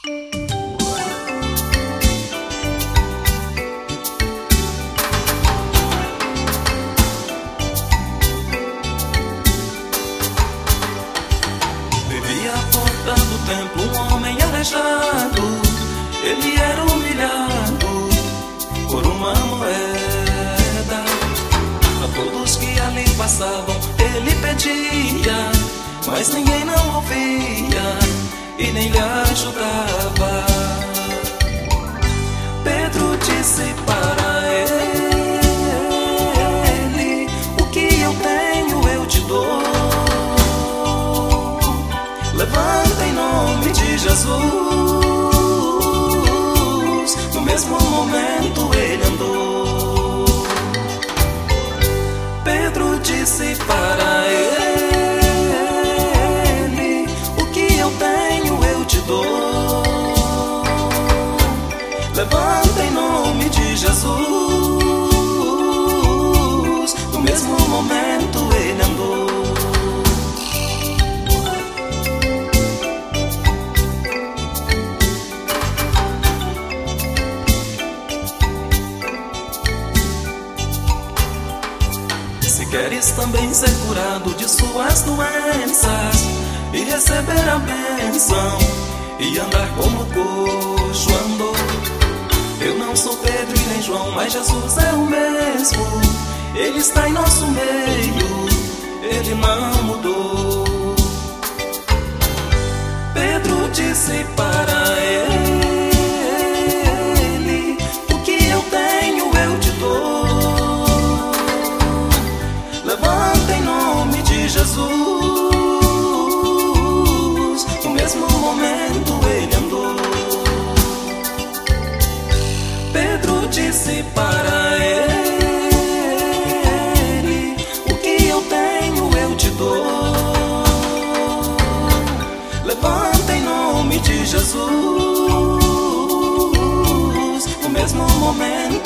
Vivia à porta do templo um homem aleijado. Ele era humilhado por uma moeda. A todos que ali passavam ele pedia, mas ninguém não ouvia e nem lhe ajudava. Pedro disse para ele: o que eu tenho eu te dou. Levanta em nome de Jesus. No mesmo momento ele andou. Pedro disse para ele: o que eu tenho eu te dou. Levanta em nome de Jesus. No mesmo momento ele andou. Se queres também ser curado de suas doenças e receber a bênção e andar como o coxo andou. Eu não sou Pedro e nem João, mas Jesus é o mesmo. Ele está em nosso meio, ele não mudou. Pedro disse para ele: o que eu tenho eu te dou. Levanta em nome de Jesus. No mesmo momento ele andou. Pedro disse para ele: o que eu tenho eu te dou. Levanta em nome de Jesus. No mesmo momento